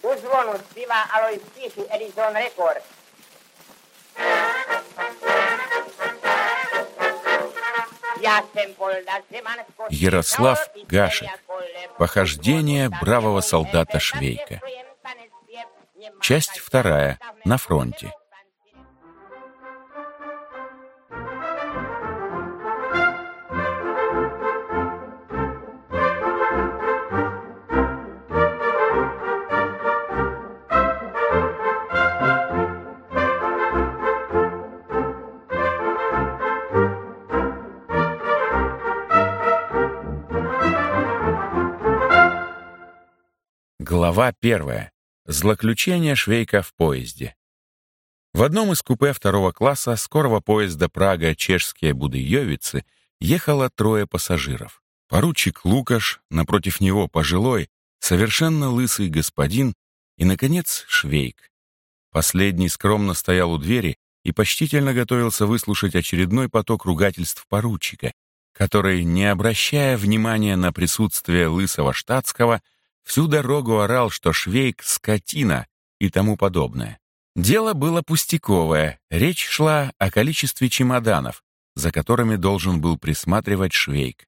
U zvonu zpívá Alois Píši, Edison Record. Ярослав Гашек. Похождение бравого солдата Швейка. Часть 2. На фронте. Глава 1. Злоключение Швейка в поезде. В одном из купе 2 класса скорого поезда Прага-Чешские Будыёвицы ехало 3 пассажиров. Поручик Лукаш, напротив него пожилой, совершенно лысый господин и, наконец, Швейк. Последний скромно стоял у двери и почтительно готовился выслушать очередной поток ругательств поручика, который, не обращая внимания на присутствие лысого штатского, всю дорогу орал, что Швейк — скотина и тому подобное. Дело было пустяковое, речь шла о количестве чемоданов, за которыми должен был присматривать Швейк.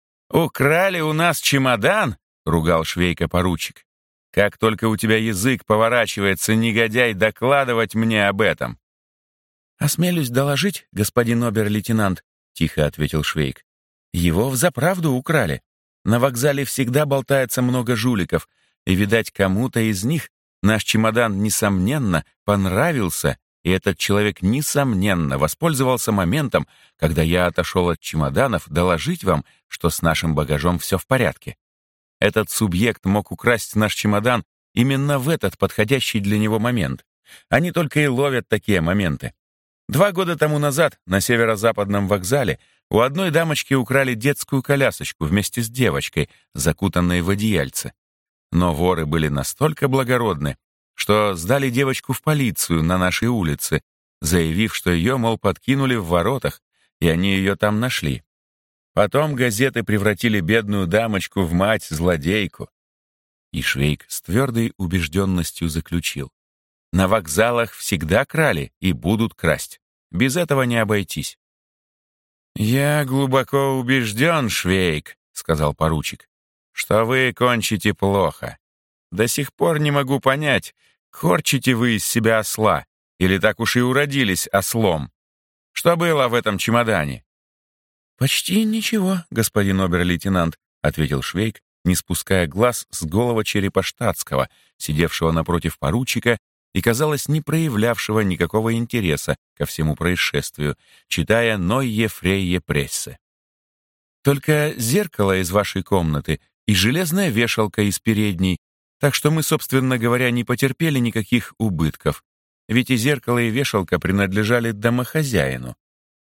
«Украли у нас чемодан?» — ругал Швейка поручик. «Как только у тебя язык поворачивается, негодяй, докладывать мне об этом». «Осмелюсь доложить, господин обер-лейтенант», — тихо ответил Швейк. «Его взаправду украли. На вокзале всегда болтается много жуликов, и, видать, кому-то из них наш чемодан, несомненно, понравился, и этот человек, несомненно, воспользовался моментом, когда я отошел от чемоданов, доложить вам, что с нашим багажом все в порядке. Этот субъект мог украсть наш чемодан именно в этот подходящий для него момент. Они только и ловят такие моменты. 2 года тому назад на северо-западном вокзале у одной дамочки украли детскую колясочку вместе с девочкой, закутанной в одеяльце. Но воры были настолько благородны, что сдали девочку в полицию на нашей улице, заявив, что ее, мол, подкинули в воротах, и они ее там нашли. Потом газеты превратили бедную дамочку в мать-злодейку. И Швейк с твердой убежденностью заключил: на вокзалах всегда крали и будут красть. Без этого не обойтись. «Я глубоко убежден, Швейк», — сказал поручик, «что вы кончите плохо. До сих пор не могу понять, корчите вы из себя осла или так уж и уродились ослом. Что было в этом чемодане?» «Почти ничего, господин обер-лейтенант», — ответил Швейк, не спуская глаз с голого черепа штатского, сидевшего напротив поручика и, казалось, не проявлявшего никакого интереса ко всему происшествию, читая «Нойе фрейе прессе». «Только зеркало из вашей комнаты и железная вешалка из передней, так что мы, собственно говоря, не потерпели никаких убытков, ведь и зеркало, и вешалка принадлежали домохозяину».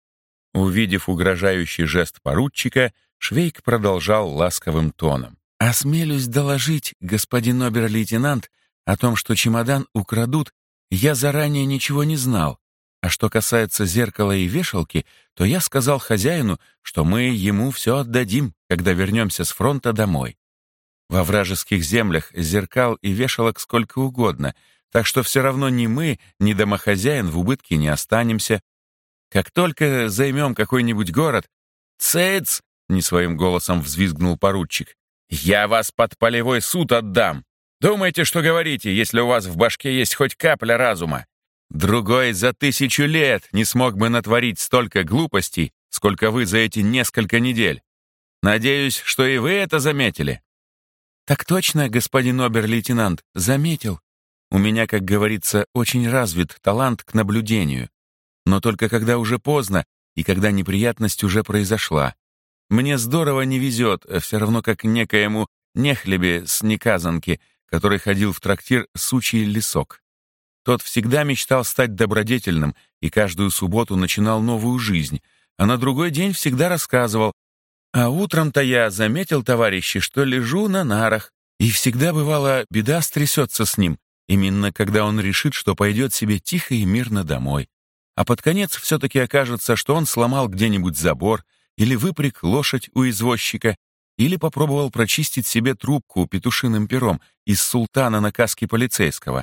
Увидев угрожающий жест поручика, Швейк продолжал ласковым тоном: «Осмелюсь доложить, господин обер-лейтенант, о том, что чемодан украдут, я заранее ничего не знал. А что касается зеркала и вешалки, то я сказал хозяину, что мы ему все отдадим, когда вернемся с фронта домой. Во вражеских землях зеркал и вешалок сколько угодно, так что все равно ни мы, ни домохозяин в убытке не останемся. Как только займем какой-нибудь город...» «Цыц!» — не своим голосом взвизгнул поручик. «Я вас под полевой суд отдам! Думаете, что говорите, если у вас в башке есть хоть капля разума? Другой за 1000 лет не смог бы натворить столько глупостей, сколько вы за эти несколько недель. Надеюсь, что и вы это заметили». «Так точно, господин обер-лейтенант, заметил. У меня, как говорится, очень развит талант к наблюдению. Но только когда уже поздно и когда неприятность уже произошла. Мне здорово не везет, все равно как некоему нехлебе с неказанки, который ходил в трактир «Сучий лесок». Тот всегда мечтал стать добродетельным и каждую субботу начинал новую жизнь, а на другой день всегда рассказывал: «А утром-то я заметил, товарищи, что лежу на нарах, и всегда, бывало, беда стрясется с ним, именно когда он решит, что пойдет себе тихо и мирно домой. А под конец все-таки окажется, что он сломал где-нибудь забор или выпряг лошадь у извозчика, или попробовал прочистить себе трубку петушиным пером из султана на каске полицейского.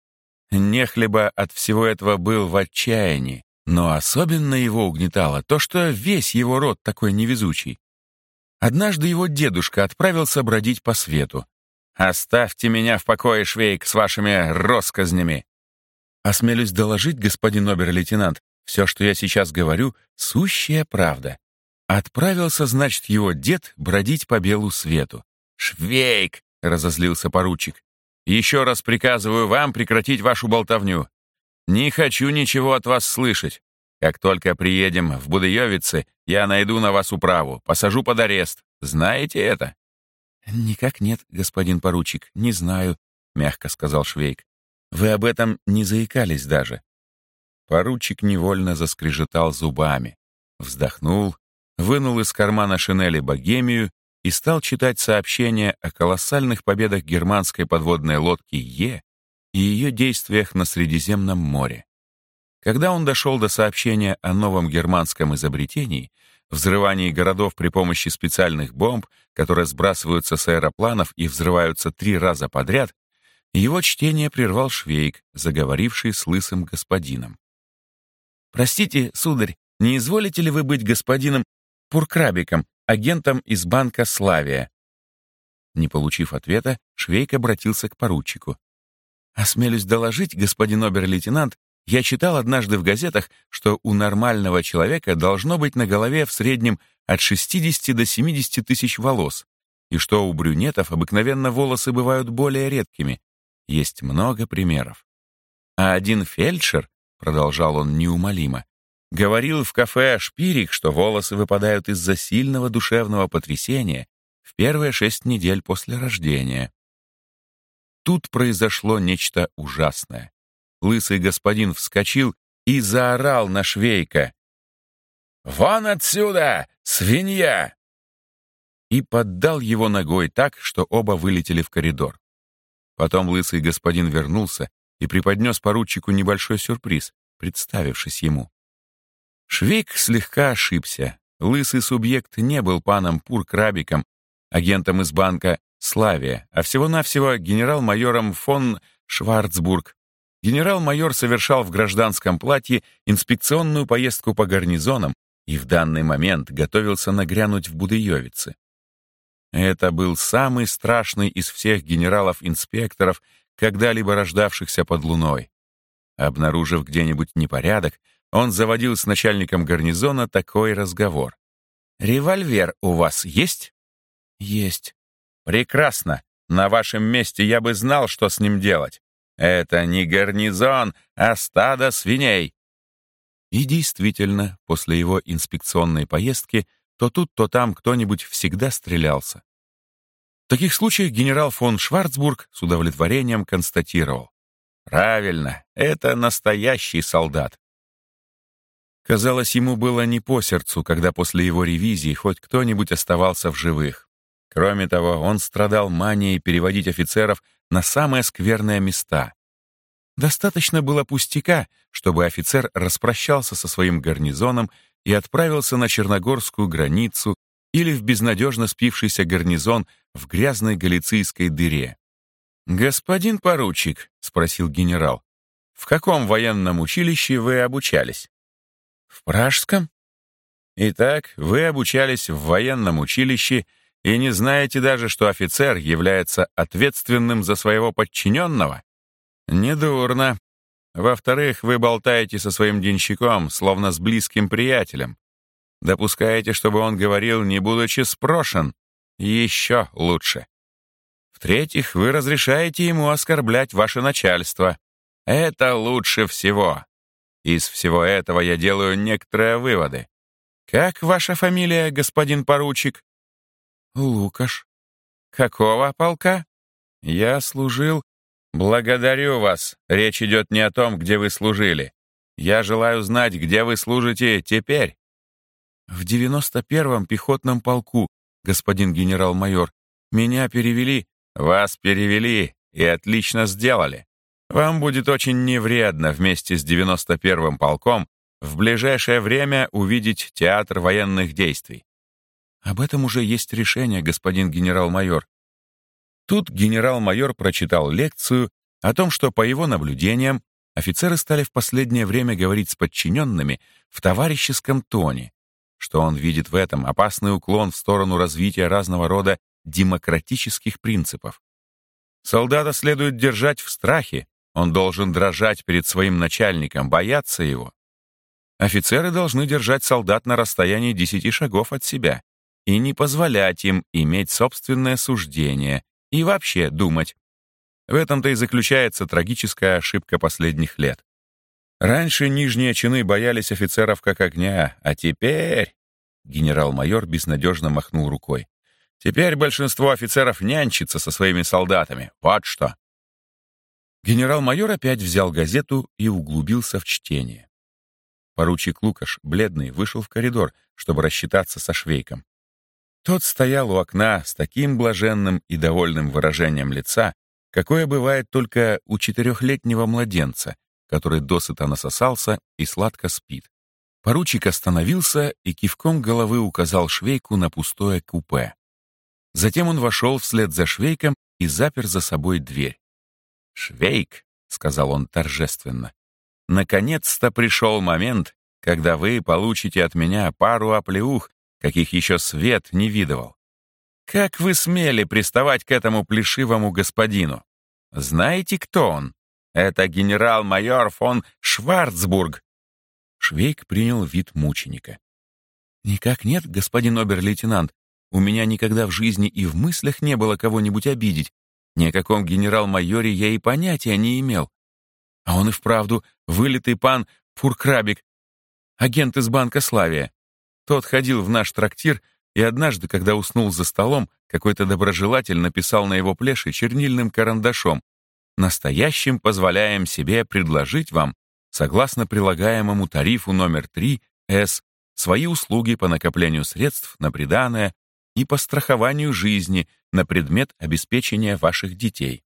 Нехлеба от всего этого был в отчаянии, но особенно его угнетало то, что весь его род такой невезучий. Однажды его дедушка отправился бродить по свету. «Оставьте меня в покое, Швейк, с вашими россказнями!» Осмелюсь доложить, господин обер-лейтенант, все, что я сейчас говорю, сущая правда. Отправился, значит, его дед бродить по белу свету. «Швейк!» — разозлился поручик. «Еще раз приказываю вам прекратить вашу болтовню. Не хочу ничего от вас слышать. Как только приедем в Будыёвицы, я найду на вас управу, посажу под арест. Знаете это?» «Никак нет, господин поручик, не знаю», — мягко сказал Швейк. «Вы об этом не заикались даже». Поручик невольно заскрежетал зубами, вздохнул, вынул из кармана шинели богемию и стал читать сообщения о колоссальных победах германской подводной лодки «Е» и ее действиях на Средиземном море. Когда он дошел до сообщения о новом германском изобретении, взрывании городов при помощи специальных бомб, которые сбрасываются с аэропланов и взрываются 3 раза подряд, его чтение прервал Швейк, заговоривший с лысым господином. «Простите, сударь, не изволите ли вы быть господином Пуркрабиком, агентом из банка «Славия»?» Не получив ответа, Швейк обратился к поручику. «Осмелюсь доложить, господин обер-лейтенант, я читал однажды в газетах, что у нормального человека должно быть на голове в среднем от 60 до 70 тысяч волос, и что у брюнетов обыкновенно волосы бывают более редкими. Есть много примеров. А один фельдшер, продолжал он неумолимо, говорил в кафе «Шпирик», что волосы выпадают из-за сильного душевного потрясения в первые 6 недель после рождения. Тут произошло нечто ужасное. Лысый господин вскочил и заорал на Швейка: «Вон отсюда, свинья!» и поддал его ногой так, что оба вылетели в коридор. Потом лысый господин вернулся и преподнес поручику небольшой сюрприз, представившись ему. Швейк слегка ошибся. Лысый субъект не был паном Пуркрабиком, агентом из банка «Славия», а всего-навсего генерал-майором фон Шварцбург. Генерал-майор совершал в гражданском платье инспекционную поездку по гарнизонам и в данный момент готовился нагрянуть в Будыёвицы. Это был самый страшный из всех генералов-инспекторов, когда-либо рождавшихся под луной. Обнаружив где-нибудь непорядок, он заводил с начальником гарнизона такой разговор. «Револьвер у вас есть?» «Есть». «Прекрасно. На вашем месте я бы знал, что с ним делать. Это не гарнизон, а стадо свиней». И действительно, после его инспекционной поездки то тут, то там кто-нибудь всегда стрелялся. В таких случаях генерал фон Шварцбург с удовлетворением констатировал: «Правильно, это настоящий солдат». Казалось, ему было не по сердцу, когда после его ревизии хоть кто-нибудь оставался в живых. Кроме того, он страдал манией переводить офицеров на самые скверные места. Достаточно было пустяка, чтобы офицер распрощался со своим гарнизоном и отправился на Черногорскую границу или в безнадежно спившийся гарнизон в грязной галицийской дыре. «Господин поручик», — спросил генерал, — «в каком военном училище вы обучались?» «В Пражском». «Итак, вы обучались в военном училище и не знаете даже, что офицер является ответственным за своего подчиненного? Недурно. Во-вторых, вы болтаете со своим денщиком, словно с близким приятелем. Допускаете, чтобы он говорил, не будучи спрошен? Еще лучше. В-третьих, вы разрешаете ему оскорблять ваше начальство. Это лучше всего. Из всего этого я делаю некоторые выводы. Как ваша фамилия, господин поручик?» «Лукаш». «Какого полка?» «Я служил...» «Благодарю вас. Речь идет не о том, где вы служили. Я желаю знать, где вы служите теперь». «В 91-м пехотном полку, господин генерал-майор. Меня перевели...» «Вас перевели и отлично сделали. Вам будет очень невредно вместе с 91-м полком в ближайшее время увидеть театр военных действий. Об этом уже есть решение, господин генерал-майор. Тут генерал-майор прочитал лекцию о том, что, по его наблюдениям, офицеры стали в последнее время говорить с подчиненными в товарищеском тоне, что он видит в этом опасный уклон в сторону развития разного рода демократических принципов. Солдата следует держать в страхе, он должен дрожать перед своим начальником, бояться его. Офицеры должны держать солдат на расстоянии 10 шагов от себя и не позволять им иметь собственное суждение и вообще думать. В этом-то и заключается трагическая ошибка последних лет. Раньше нижние чины боялись офицеров как огня, а теперь... Генерал-майор безнадежно махнул рукой. Теперь большинство офицеров нянчится со своими солдатами. Вот что. Генерал-майор опять взял газету и углубился в чтение. Поручик Лукаш, бледный, вышел в коридор, чтобы рассчитаться со Швейком. Тот стоял у окна с таким блаженным и довольным выражением лица, какое бывает только у 4-летнего младенца, который досыта насосался и сладко спит. Поручик остановился и кивком головы указал Швейку на пустое купе. Затем он вошел вслед за Швейком и запер за собой дверь. «Швейк», — сказал он торжественно, — «наконец-то пришел момент, когда вы получите от меня пару оплеух, каких еще свет не видывал. Как вы смели приставать к этому плешивому господину? Знаете, кто он? Это генерал-майор фон Шварцбург». Швейк принял вид мученика. «Никак нет, господин обер-лейтенант. У меня никогда в жизни и в мыслях не было кого-нибудь обидеть. Ни о каком генерал-майоре я и понятия не имел. А он и вправду вылитый пан Фуркрабик, агент из банка Славия. Тот ходил в наш трактир, и однажды, когда уснул за столом, какой-то доброжелатель написал на его плеше чернильным карандашом: «Настоящим позволяем себе предложить вам, согласно прилагаемому тарифу номер 3 С, свои услуги по накоплению средств на приданое и по страхованию жизни на предмет обеспечения ваших детей».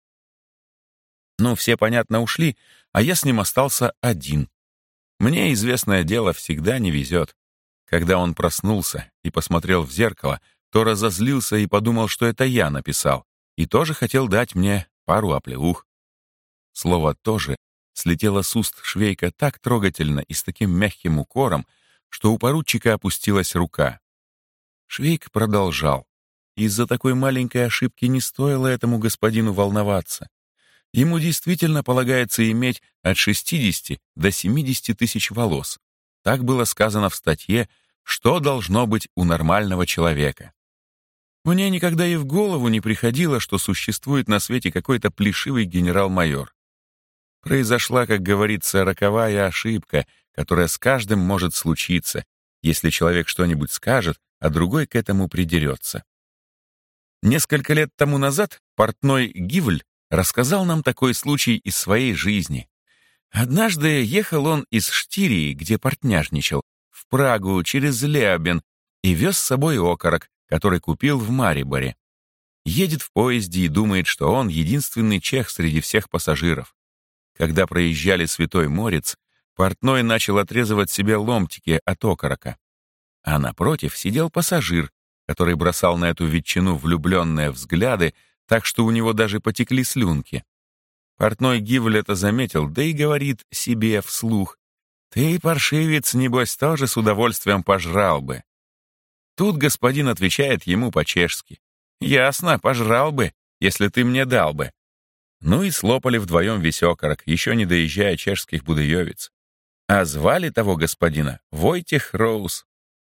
Ну, все, понятно, ушли, а я с ним остался один. Мне, известное дело, всегда не везет. Когда он проснулся и посмотрел в зеркало, то разозлился и подумал, что это я написал, и тоже хотел дать мне пару оплеух. Слово «тоже» слетело с уст Швейка так трогательно и с таким мягким укором, что у поручика опустилась рука. Швейк продолжал. Из-за такой маленькой ошибки не стоило этому господину волноваться. Ему действительно полагается иметь от 60 до 70 тысяч волос. Так было сказано в статье, что должно быть у нормального человека. Мне никогда и в голову не приходило, что существует на свете какой-то плешивый генерал-майор. Произошла, как говорится, роковая ошибка, которая с каждым может случиться, если человек что-нибудь скажет, а другой к этому придерется. Несколько лет тому назад портной Гивль рассказал нам такой случай из своей жизни. Однажды ехал он из Штирии, где портняжничал, в Прагу через Леобен и вез с собой окорок, который купил в Мариборе. Едет в поезде и думает, что он единственный чех среди всех пассажиров. Когда проезжали Святой Морец, портной начал отрезывать себе ломтики от окорока. А напротив сидел пассажир, который бросал на эту ветчину влюбленные взгляды, так что у него даже потекли слюнки. Портной Гивль это заметил, да и говорит себе вслух: «Ты, паршивец, небось, тоже с удовольствием пожрал бы». Тут господин отвечает ему по-чешски: «Ясно, пожрал бы, если ты мне дал бы». Ну и слопали вдвоем весь окорок, еще не доезжая чешских Будыевиц. А звали того господина Войтех Роуз.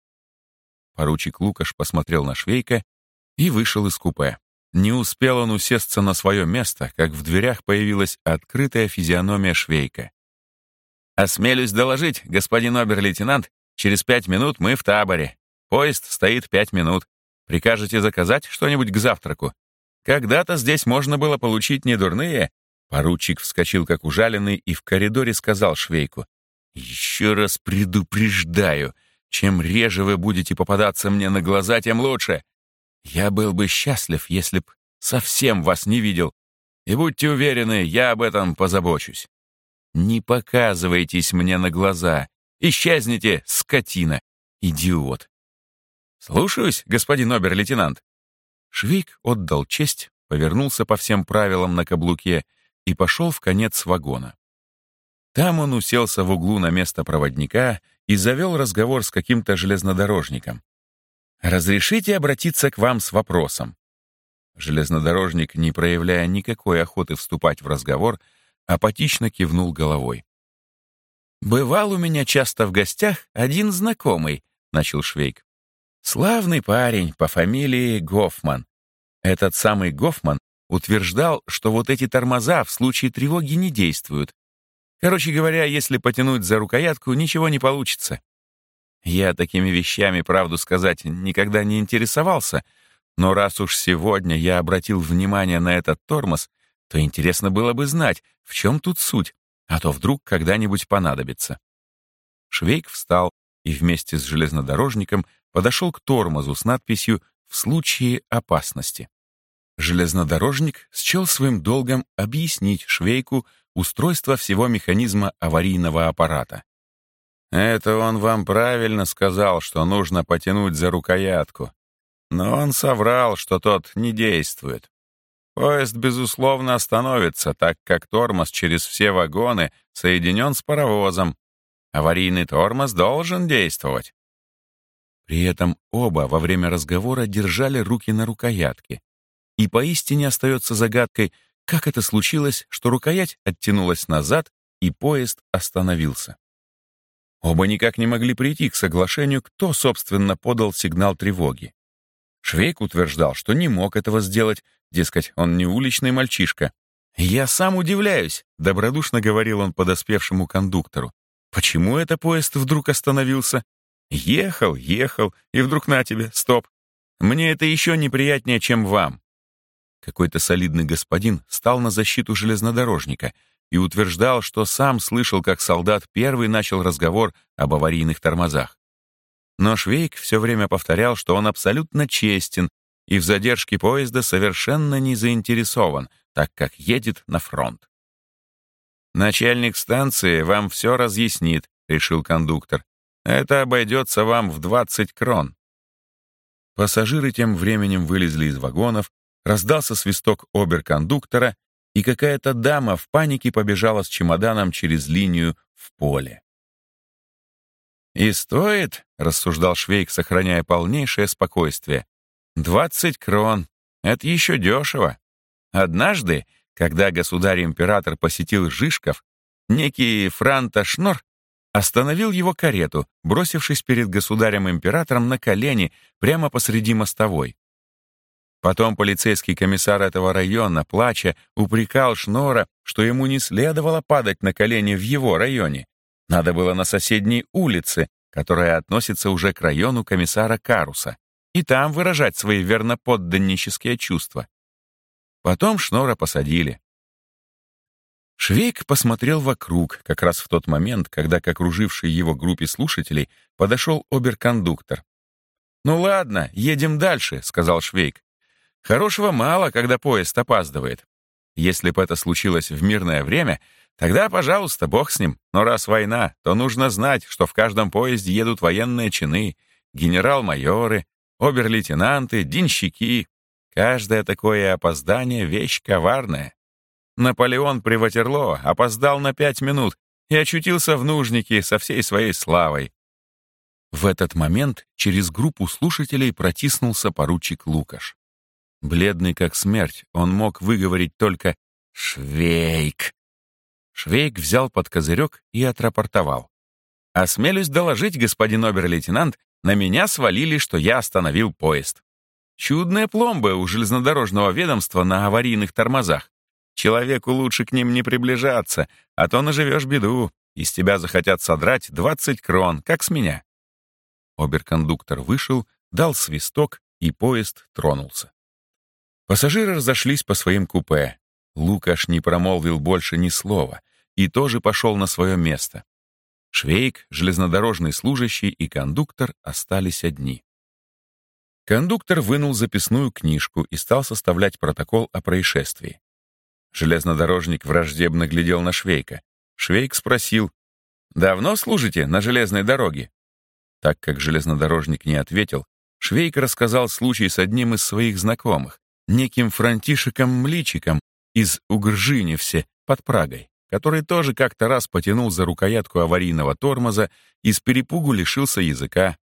Поручик Лукаш посмотрел на Швейка и вышел из купе. Не успел он усесться на свое место, как в дверях появилась открытая физиономия Швейка. «Осмелюсь доложить, господин обер-лейтенант, через 5 минут мы в таборе. Поезд стоит 5 минут. Прикажете заказать что-нибудь к завтраку? Когда-то здесь можно было получить недурные...» Поручик вскочил как ужаленный и в коридоре сказал Швейку: «Еще раз предупреждаю, чем реже вы будете попадаться мне на глаза, тем лучше. Я был бы счастлив, если б совсем вас не видел. И будьте уверены, я об этом позабочусь. Не показывайтесь мне на глаза. Исчезните, скотина, идиот». «Слушаюсь, господин обер-лейтенант». Швейк отдал честь, повернулся по всем правилам на каблуке и пошел в конец вагона. Там он уселся в углу на место проводника и завел разговор с каким-то железнодорожником. «Разрешите обратиться к вам с вопросом?» Железнодорожник, не проявляя никакой охоты вступать в разговор, апатично кивнул головой. «Бывал у меня часто в гостях один знакомый», — начал Швейк. «Славный парень по фамилии Гофман. Этот самый Гофман утверждал, что вот эти тормоза в случае тревоги не действуют. Короче говоря, если потянуть за рукоятку, ничего не получится. Я такими вещами, правду сказать, никогда не интересовался, но раз уж сегодня я обратил внимание на этот тормоз, то интересно было бы знать, в чем тут суть, а то вдруг когда-нибудь понадобится». Швейк встал и вместе с железнодорожником подошел к тормозу с надписью «В случае опасности». Железнодорожник счел своим долгом объяснить Швейку устройство всего механизма аварийного аппарата. «Это он вам правильно сказал, что нужно потянуть за рукоятку. Но он соврал, что тот не действует. Поезд, безусловно, остановится, так как тормоз через все вагоны соединен с паровозом. Аварийный тормоз должен действовать». При этом оба во время разговора держали руки на рукоятке. И поистине остается загадкой, как это случилось, что рукоять оттянулась назад, и поезд остановился. Оба никак не могли прийти к соглашению, кто, собственно, подал сигнал тревоги. Швейк утверждал, что не мог этого сделать, дескать, он не уличный мальчишка. «Я сам удивляюсь», — добродушно говорил он подоспевшему кондуктору. «Почему это поезд вдруг остановился? Ехал, и вдруг на тебе, стоп. Мне это еще неприятнее, чем вам». Какой-то солидный господин стал на защиту железнодорожника и утверждал, что сам слышал, как солдат первый начал разговор об аварийных тормозах. Но Швейк все время повторял, что он абсолютно честен и в задержке поезда совершенно не заинтересован, так как едет на фронт. «Начальник станции вам все разъяснит», — решил кондуктор. «Это обойдется вам в 20 крон». Пассажиры тем временем вылезли из вагонов, раздался свисток оберкондуктора, и какая-то дама в панике побежала с чемоданом через линию в поле. «И стоит, — рассуждал Швейк, сохраняя полнейшее спокойствие, — 20 крон. Это еще дешево. Однажды, когда государь-император посетил Жишков, некий Франта Шнор остановил его карету, бросившись перед государем-императором на колени прямо посреди мостовой. Потом полицейский комиссар этого района, плача, упрекал Шнора, что ему не следовало падать на колени в его районе. Надо было на соседней улице, которая относится уже к району комиссара Каруса, и там выражать свои верноподданнические чувства. Потом Шнора посадили. Швейк посмотрел вокруг, как раз в тот момент, когда к окружившей его группе слушателей подошел оберкондуктор. «Ну ладно, едем дальше», — сказал Швейк. «Хорошего мало, когда поезд опаздывает. Если бы это случилось в мирное время, тогда, пожалуйста, бог с ним. Но раз война, то нужно знать, что в каждом поезде едут военные чины, генерал-майоры, обер-лейтенанты, денщики. Каждое такое опоздание — вещь коварная. Наполеон при Ватерлоо опоздал на 5 минут и очутился в Нужнике со всей своей славой». В этот момент через группу слушателей протиснулся поручик Лукаш. Бледный как смерть, он мог выговорить только «Швейк». Швейк взял под козырек и отрапортовал. «Осмелюсь доложить, господин обер-лейтенант, на меня свалили, что я остановил поезд. Чудная пломба у железнодорожного ведомства на аварийных тормозах. Человеку лучше к ним не приближаться, а то наживешь беду, из тебя захотят содрать 20 крон, как с меня». Оберкондуктор вышел, дал свисток, и поезд тронулся. Пассажиры разошлись по своим купе. Лукаш не промолвил больше ни слова и тоже пошел на свое место. Швейк, железнодорожный служащий и кондуктор остались одни. Кондуктор вынул записную книжку и стал составлять протокол о происшествии. Железнодорожник враждебно глядел на Швейка. Швейк спросил: «Давно служите на железной дороге?» Так как железнодорожник не ответил, Швейк рассказал случай с одним из своих знакомых, неким Франтишеком Мличиком из Угржиневсе под Прагой, который тоже как-то раз потянул за рукоятку аварийного тормоза и с перепугу лишился языка.